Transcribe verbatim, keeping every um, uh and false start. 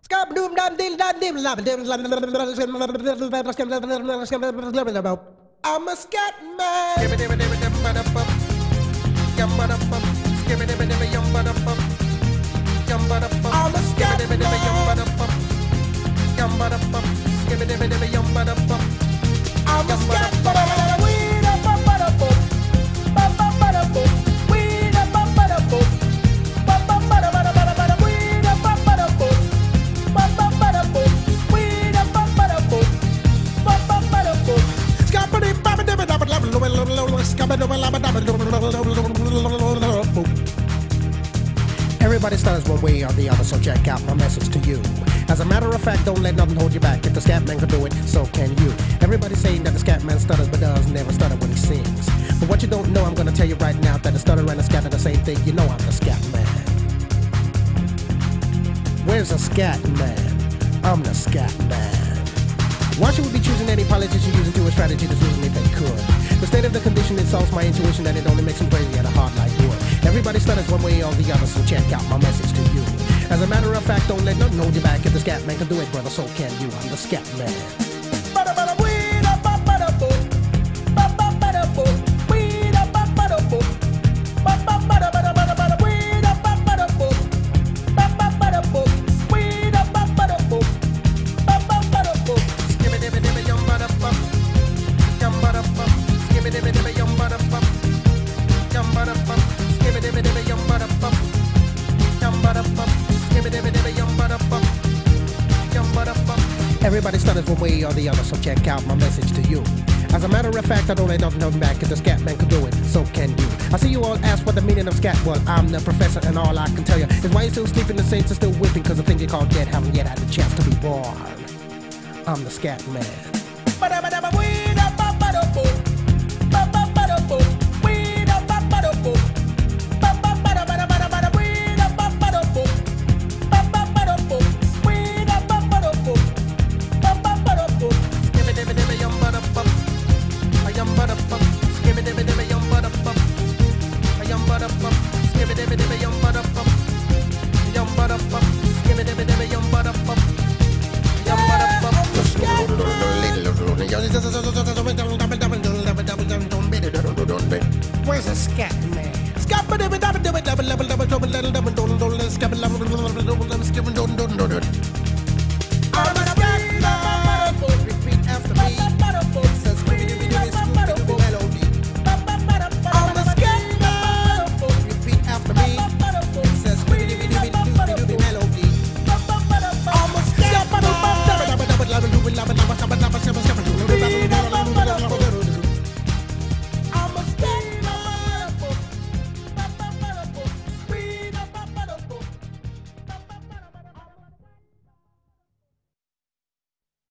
I'm a scat man. I'm a scat I'm a scat Everybody stutters one way or the other, so check out my message to you. As a matter of fact, don't let nothing hold you back. If the scat man can do it, so can you. Everybody's saying that the scat man stutters, but does never stutter when he sings. But what you don't know, I'm gonna tell you right now, that the stutter and the scat are the same thing. You know I'm the scat man. Where's the scat man? I'm the scat man. Why should we be choosing any politician using to a strategy that's losing if they could? The state of the condition insults my intuition, and it only makes them crazy at a heart like wood. Everybody stutters one way or the other, so check out my message to you. As a matter of fact, don't let nothing hold you back. If the scat man can do it, brother, so can you. I'm the scat man. Everybody stutters one way or the other, so check out my message to you. As a matter of fact, I don't let nothing hold me back. If the scat man can do it, so can you. I see you all ask what the meaning of scat. Well, I'm the professor, and all I can tell you is why you still sleeping, the saints are still whipping, cause the thing you call dead haven't yet had the chance to be born. I'm the scat man. Where's the scat man?